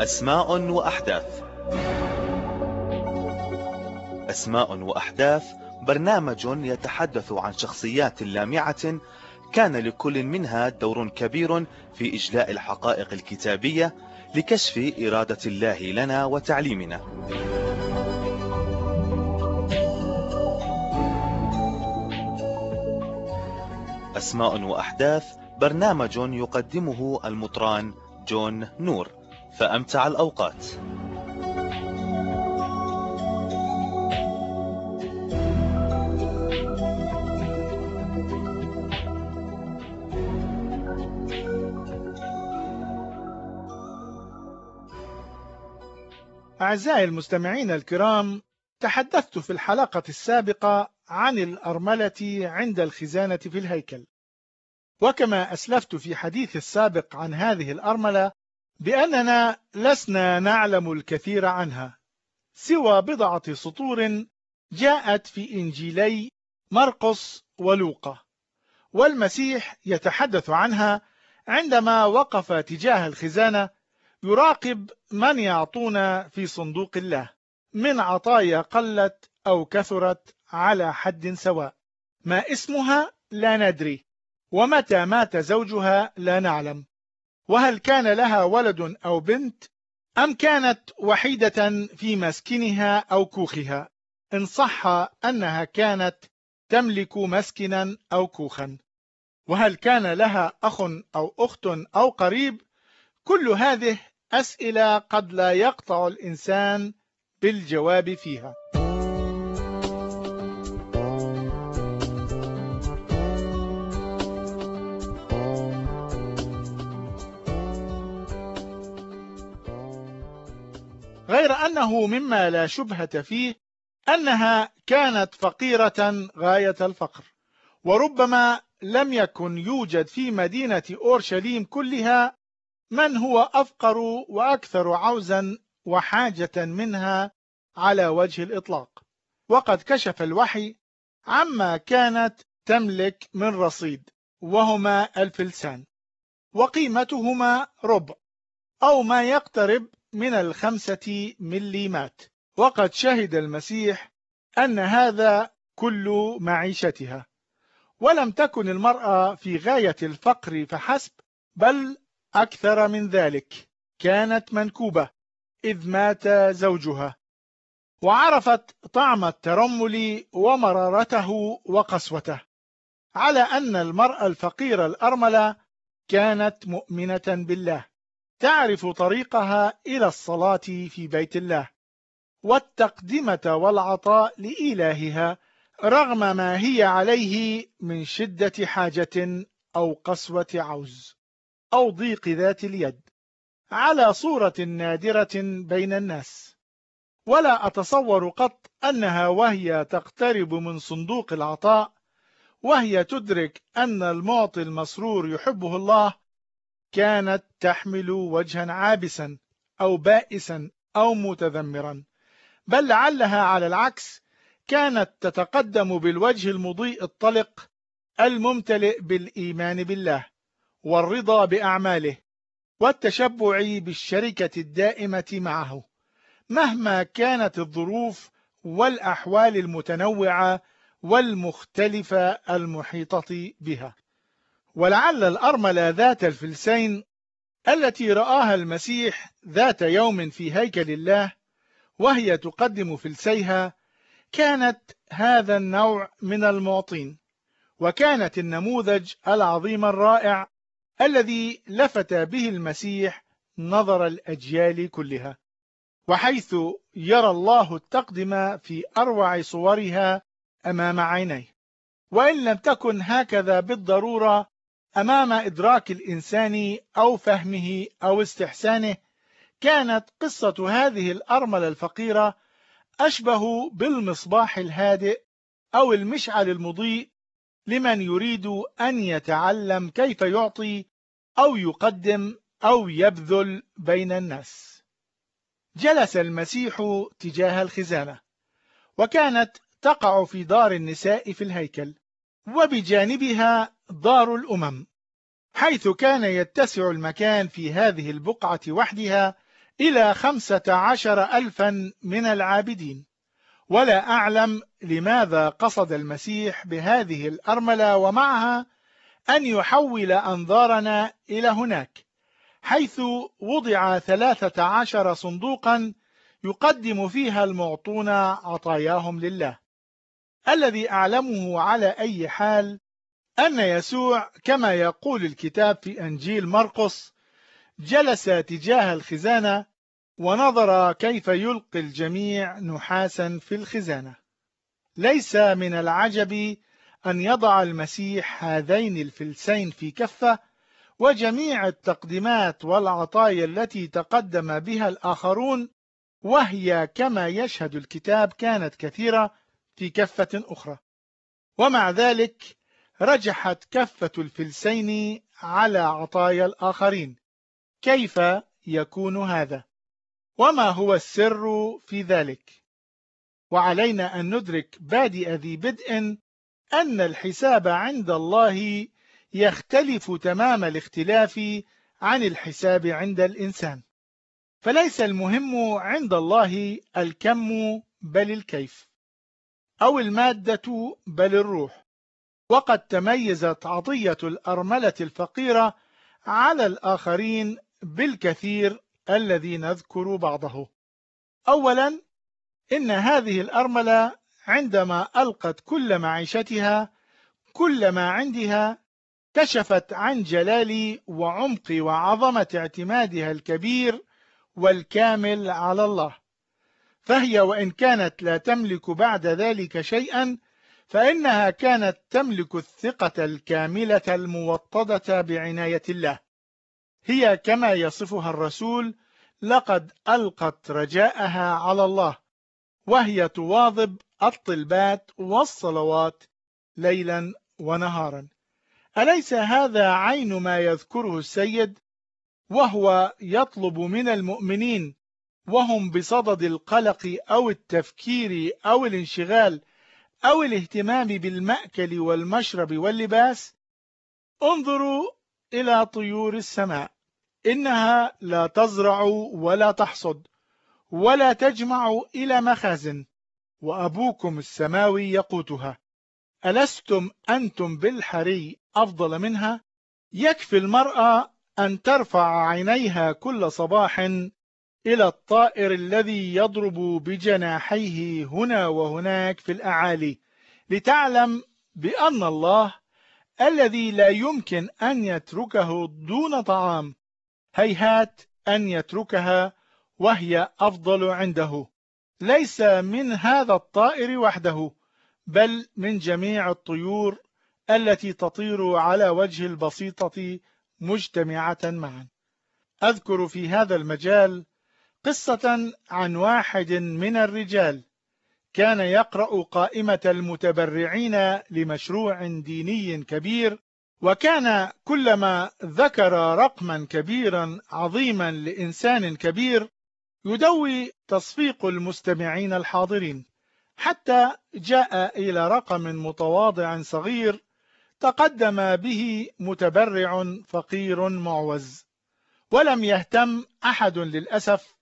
أسماء وأحداث. أسماء وأحداث برنامج يتحدث عن شخصيات لامعة كان لكل منها دور كبير في إجلاء الحقائق الكتابية لكشف إرادة الله لنا وتعليمنا. أسماء وأحداث برنامج يقدمه المطران جون نور، فأمتع الأوقات. أعزائي المستمعين الكرام، تحدثت في الحلقة السابقة عن الأرملة عند الخزانة في الهيكل، وكما أسلفت في حديث السابق عن هذه الأرملة بأننا لسنا نعلم الكثير عنها سوى بضعة سطور جاءت في إنجيلي مرقس ولوقا، والمسيح يتحدث عنها عندما وقف تجاه الخزانة يراقب من يعطون في صندوق الله من عطايا قلت أو كثرت على حد سواء. ما اسمها لا ندري، ومتى مات زوجها لا نعلم، وهل كان لها ولد أو بنت أم كانت وحيدة في مسكنها أو كوخها، إن صح أنها كانت تملك مسكنا أو كوخا، وهل كان لها أخ أو أخت أو قريب. كل هذه أسئلة قد لا يقطع الإنسان بالجواب فيها. غير أنه مما لا شبهة فيه أنها كانت فقيرة غاية الفقر، وربما لم يكن يوجد في مدينة أورشليم كلها من هو أفقر وأكثر عوزا وحاجة منها على وجه الإطلاق. وقد كشف الوحي عما كانت تملك من رصيد، وهما الفلسان، وقيمتهما ربع أو ما يقترب من 5 مليمات. وقد شهد المسيح أن هذا كل معيشتها، ولم تكن المرأة في غاية الفقر فحسب، بل أكثر من ذلك، كانت منكوبة إذ مات زوجها، وعرفت طعم الترمل ومرارته وقسوته، على أن المرأة الفقيرة الأرملة كانت مؤمنة بالله، تعرف طريقها إلى الصلاة في بيت الله والتقدمة والعطاء لإلهها رغم ما هي عليه من شدة حاجة أو قسوة عوز أو ضيق ذات اليد، على صورة نادرة بين الناس. ولا أتصور قط أنها وهي تقترب من صندوق العطاء وهي تدرك أن المعطي المسرور يحبه الله كانت تحمل وجها عابسا أو بائسا أو متذمرا، بل لعلها على العكس كانت تتقدم بالوجه المضيء الطلق الممتلئ بالإيمان بالله والرضا بأعماله والتشبع بالشركة الدائمة معه مهما كانت الظروف والأحوال المتنوعة والمختلفة المحيطة بها. ولعل الأرملة ذات الفلسين التي رآها المسيح ذات يوم في هيكل الله وهي تقدم فلسيها كانت هذا النوع من المعطين، وكانت النموذج العظيم الرائع الذي لفت به المسيح نظر الأجيال كلها، وحيث يرى الله التقدمة في أروع صورها أمام عينيه، وإن لم تكن هكذا بالضرورة أمام إدراك الإنسان أو فهمه أو استحسانه، كانت قصة هذه الأرملة الفقيرة أشبه بالمصباح الهادئ أو المشعل المضيء لمن يريد أن يتعلم كيف يعطي أو يقدم أو يبذل بين الناس. جلس المسيح تجاه الخزانة، وكانت تقع في دار النساء في الهيكل، وبجانبها دار الأمم، حيث كان يتسع المكان في هذه البقعة وحدها إلى 15,000 من العابدين. ولا أعلم لماذا قصد المسيح بهذه الأرملة ومعها أن يحول أنظارنا إلى هناك، حيث وضع 13 صندوقا يقدم فيها المعطون عطاياهم لله. الذي أعلمه على أي حال أن يسوع كما يقول الكتاب في أنجيل مرقس جلس تجاه الخزانة ونظر كيف يلقي الجميع نحاسا في الخزانة. ليس من العجب أن يضع المسيح هذين الفلسين في كفة، وجميع التقديمات والعطايا التي تقدم بها الآخرون وهي كما يشهد الكتاب كانت كثيرة في كفة أخرى. ومع ذلك رجحت كفة الفلسين على عطايا الآخرين. كيف يكون هذا؟ وما هو السر في ذلك؟ وعلينا أن ندرك بادئ ذي بدء أن الحساب عند الله يختلف تمام الاختلاف عن الحساب عند الإنسان. فليس المهم عند الله الكم بل الكيف، أو المادة بل الروح. وقد تميزت عطية الأرملة الفقيرة على الآخرين بالكثير الذي نذكر بعضه. أولا، إن هذه الأرملة عندما ألقت كل معيشتها، كل ما عندها، كشفت عن جلال وعمق وعظمة اعتمادها الكبير والكامل على الله. فهي وإن كانت لا تملك بعد ذلك شيئا، فإنها كانت تملك الثقة الكاملة الموطدة بعناية الله. هي كما يصفها الرسول: لقد ألقت رجاءها على الله، وهي تواظب الطلبات والصلوات ليلا ونهارا. أليس هذا عين ما يذكره السيد وهو يطلب من المؤمنين وهم بصدد القلق أو التفكير أو الانشغال أو الاهتمام بالمأكل والمشرب واللباس؟ انظروا إلى طيور السماء، إنها لا تزرع ولا تحصد ولا تجمع إلى مخازن، وأبوكم السماوي يقوتها. ألستم أنتم بالحري أفضل منها؟ يكفي المرأة أن ترفع عينيها كل صباح إلى الطائر الذي يضرب بجناحيه هنا وهناك في الأعالي، لتعلم بأن الله الذي لا يمكن أن يتركه دون طعام، هيهات أن يتركها وهي أفضل عنده، ليس من هذا الطائر وحده، بل من جميع الطيور التي تطير على وجه البسيطة مجتمعة معا. أذكر في هذا المجال قصة عن واحد من الرجال كان يقرأ قائمة المتبرعين لمشروع ديني كبير، وكان كلما ذكر رقما كبيرا عظيما لإنسان كبير يدوي تصفيق المستمعين الحاضرين، حتى جاء إلى رقم متواضع صغير تقدم به متبرع فقير معوز، ولم يهتم أحد للأسف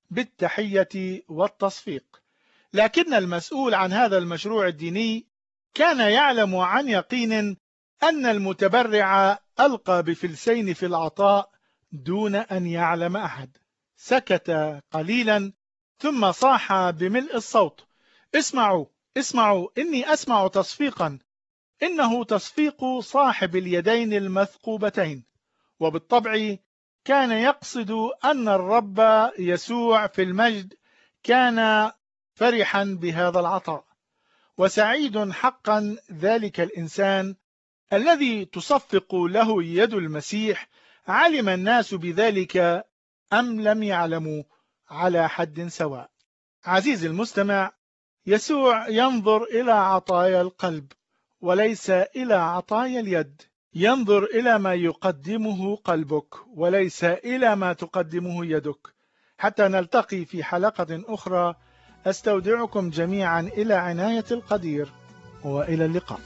بالتحية والتصفيق. لكن المسؤول عن هذا المشروع الديني كان يعلم عن يقين أن المتبرع ألقى بفلسين في العطاء دون أن يعلم أحد. سكت قليلا ثم صاح بملء الصوت: اسمعوا اسمعوا، إني أسمع تصفيقا، إنه تصفيق صاحب اليدين المثقوبتين. وبالطبع كان يقصد أن الرب يسوع في المجد كان فرحا بهذا العطاء، وسعيد حقا ذلك الإنسان الذي تصفق له يد المسيح، علم الناس بذلك أم لم يعلموا، على حد سواء. عزيزي المستمع، يسوع ينظر إلى عطايا القلب وليس إلى عطايا اليد، ينظر إلى ما يقدمه قلبك وليس إلى ما تقدمه يدك. حتى نلتقي في حلقة أخرى، أستودعكم جميعا إلى عناية القدير، وإلى اللقاء.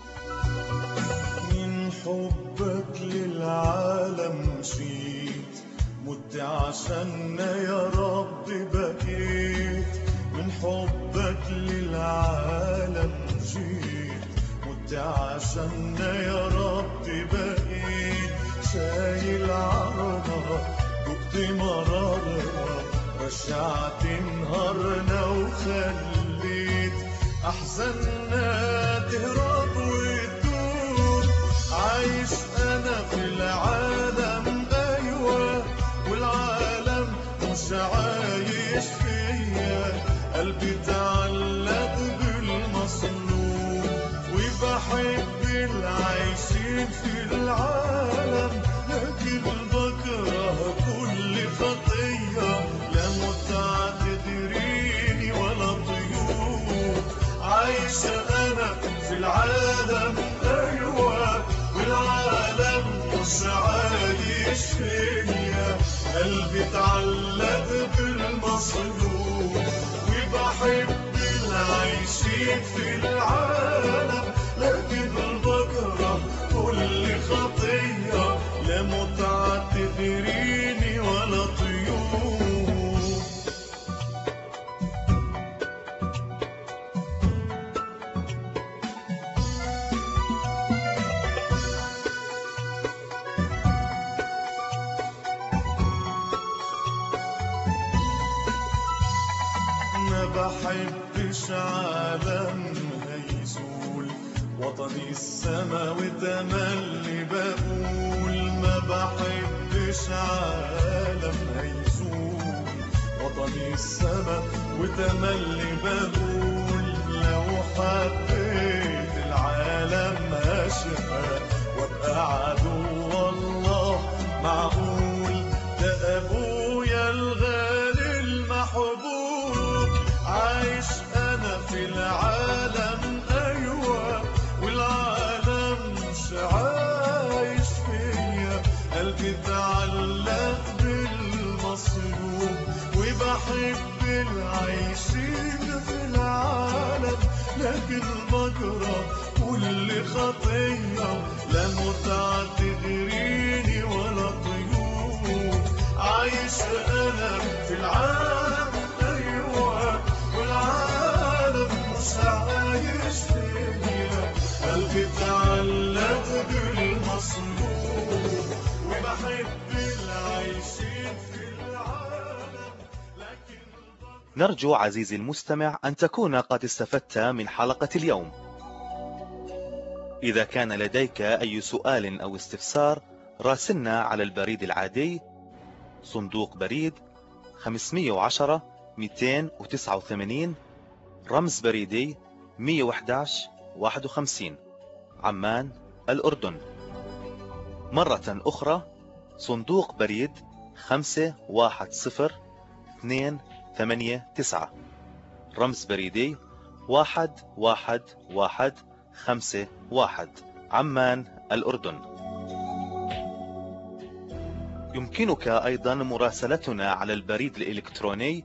من حبك للعالم مشيت، مت عشان يا رب بكيت، من حبك للعالم جيت، مت عشاننا يا رب بقيت، شايل عرضها دقت مرارها، رجعت نهارنا وخليت أحزاننا تهرب وتدور. عايش أنا في العالم أيوة، والعالم مش عايش فيا، قلبي تعلق بالمصلوب، وبحب العايشين في العالم، لكن بكره كل خطية، لا متعة تدريني ولا طيور. عايش أنا في العالم أيوة، والعالم مش عايش فيا، قلبي تعلق بالمصلوب، وبحب العايشين في العالم، لكن بكره كل خطية، لا متعة تغريني ولا طيور. ما بحبش عالم هيزول، وطني السما وتملي بقول، ما بحبش عالم هيزول، وطني السما وتملي بقول، لو حبيت العالم هشقى وابقى عدو الله معقول، ده ابويا الغالي المحبوب. عايش انا في العالم ايوه، والعالم مش عايش فيا، قلبي تعلق بالمصلوب، وبحب العايشين في العالم، لكن بكره كل خطيه، لا متعة تغريني ولا طيور. عايش انا في العالم ايوه، والعالم مش عايش فيا، قلبي تعلق بالمصلوب، وبحب العايشين في العالم، لكن نرجو عزيزي المستمع أن تكون قد استفدت من حلقة اليوم. إذا كان لديك أي سؤال أو استفسار، راسلنا على البريد العادي صندوق بريد 510 289 رمز بريدي 111 51 عمان الأردن. مرة أخرى صندوق بريد 510 289 رمز بريدي 11151 عمان الأردن. يمكنك أيضا مراسلتنا على البريد الإلكتروني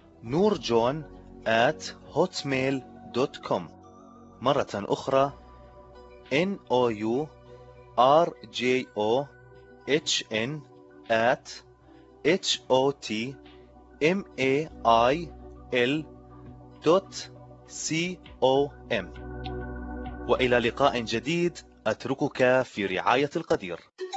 nourjon@hotmail.com. مرة أخرى nourjon@hotmail.com. وإلى لقاء جديد، أتركك في رعاية القدير.